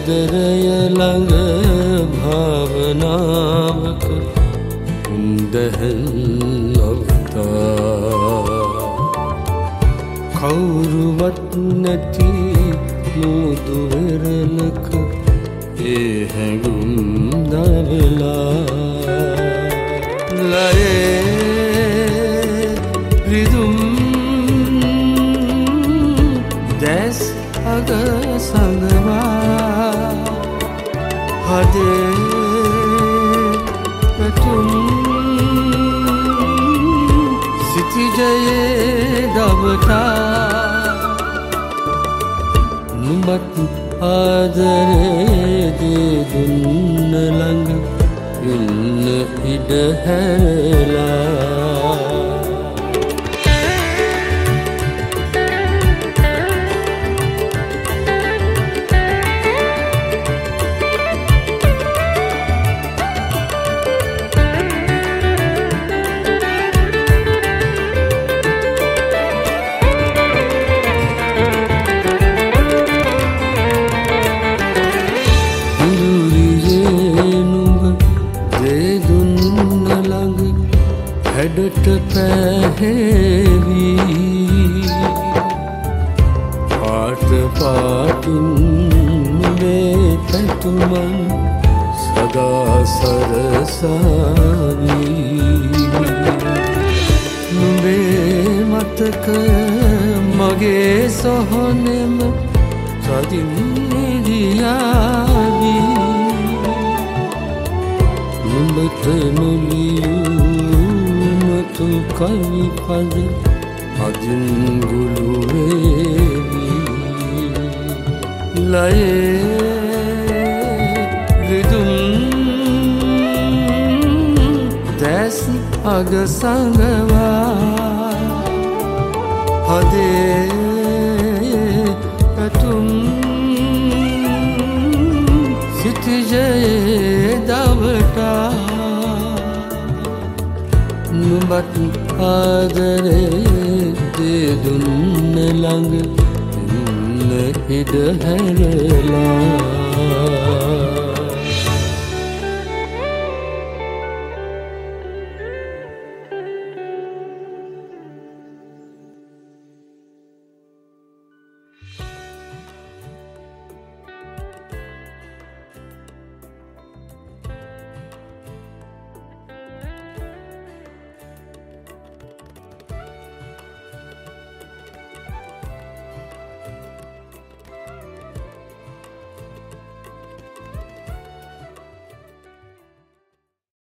ආදරය ළඟ භාවනාවක උන්දැහැල් අවතා කවුරුවත් නැති මුදු වෙරළක ඒ හැඟුම් දවලා ලයේ රිදුම් දැස් අග සඟවා හදේ පැතුම් සිතිජයේ දවතා නුඹත් ආදරේ දේ දුන්න ළඟ ඉන්න ඉඩ හැරලා හැඩට පැහැවී පාට පාටින් නුඹේ පැතුමන් සදා සරසාවී නුඹේ මතක මගේ සොහොනෙම තදින් නිදියාවී නුඹට නොලියූ tu kami pada adin gulu revi laye ridum das aga sangwa hade patum sitije davta නුඹත් ආදරේ දේ දුන්න ළඟ ඉන්න ඉඩ හැරලා